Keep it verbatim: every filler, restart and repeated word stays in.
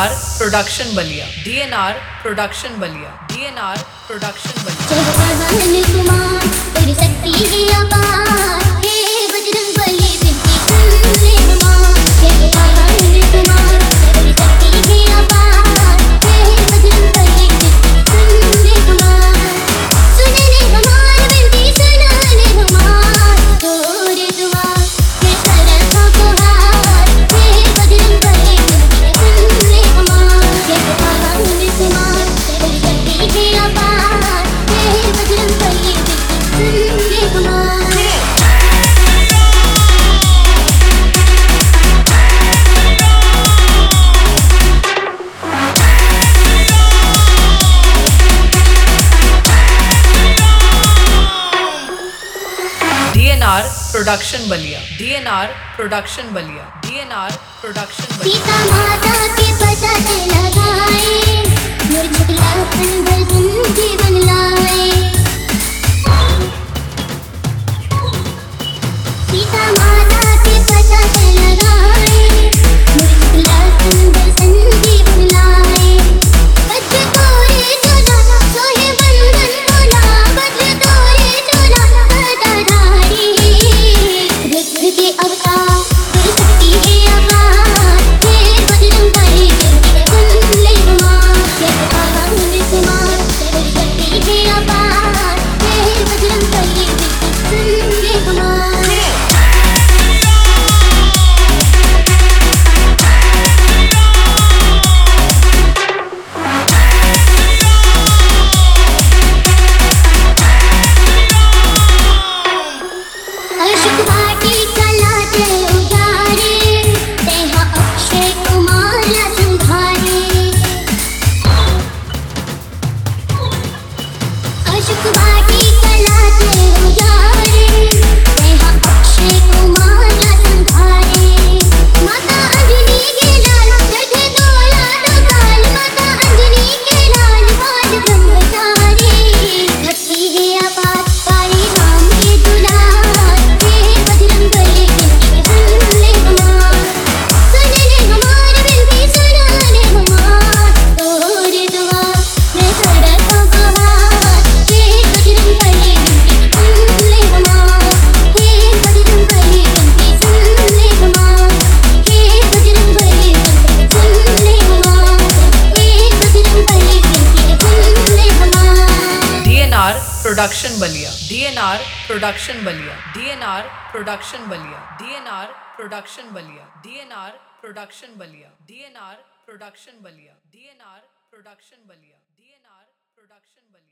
DNR production Ballia DNR production Ballia DNR production Ballia Jai Bhagwan Kumar तेरी शक्ति है अपार हे बजरंग बली बिनती सुन ले हमार जय भगवान कुमार तेरी शक्ति है अपार हे बजरंग बली बिनती सुन ले हमार सुन ले हमार बिनती सुन ले हमार तोर दुआ है सरसा को हार हे बजरंग बली बिनती सुन ले हमार जय भगवान कुमार तेरी शक्ति है अपार हे बजरंग बली बिनती सुन ले हमार DNR production Ballia DNR production Ballia DNR production Ballia Sita माता के पता लगाए निर्झुकला संभल जीवन लाए सीता माता के पता लगाए निर्झुकला संभल जीवन लाए बद्र तोरे चला सोहे बंधन बोला बद्र तोरे चला गदाधारी रुद्र के अवतार तेरी शक्ति है अपार हे बजरंग बली बिनती सुन ले हमार जय भगवान कुमार तेरी शक्ति है अपार हे बजरंग बली बिनती सुन ले हमार अशोक वाटी कला ते उजारे तेहा अक्षय कुमार संघारे अशोक वाटी कला ते उजारे तेहा अक्षय कुमार संघारे माता अंजनी के लाल चढ़े गोला डोल माता अंजनी के लाल बाल ब्रह्मचारी भक्ति है अपार पाए राम के दुलार हे बजरंग बली बिनती सुन ले हमार सुन ले हमार बिनती सुन ले हमार तोर दुआ मैं सरसा को हार हे बजरंग बली बिनती सुन ले हमार हे बजरंग बली बिनती सुन ले हमार हे बजरंग बली बिनती सुन ले हमार हे बजरंग बली बिनती सुन ले हमार DNR production Ballia DNR production Ballia DNR production Ballia DNR production Ballia DNR production Ballia DNR production Ballia DNR production Ballia DNR production बलिया